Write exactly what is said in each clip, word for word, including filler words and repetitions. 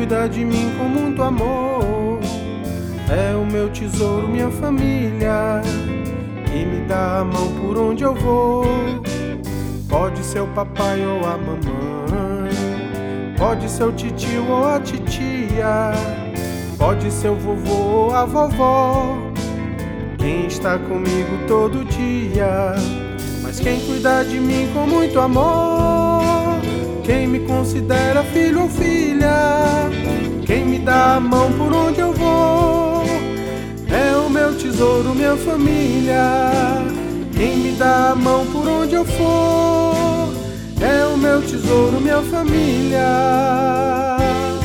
cuida de mim com muito amor. É o meu tesouro, minha família, que me dá a mão por onde eu vou. Pode ser o papai ou a mamãe, pode ser o titio ou a titia, pode ser o vovô ou a vovó, quem está comigo todo dia. Mas quem cuida de mim com muito amor, quem me considera filho ou filha, quem me dá a mão por onde eu vou, é o meu tesouro, minha família, quem me dá a mão por onde eu for, é o meu tesouro, minha família.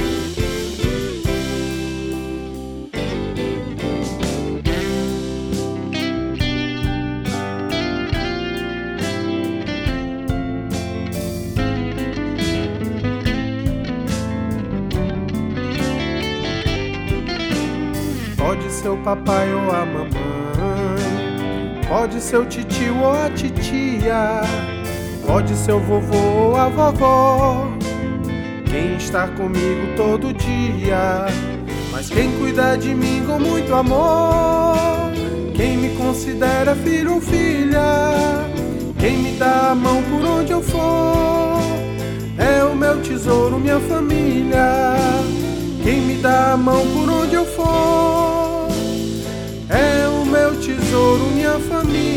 Pode ser o papai ou a mamãe, pode ser o titio ou a titia, pode ser o vovô ou a vovó, quem está comigo todo dia. Mas quem cuida de mim com muito amor, quem me considera filho ou filha, quem me dá a mão por onde eu for, é o meu tesouro, minha família, quem me dá a mão por onde eu for, é o meu tesouro, minha família.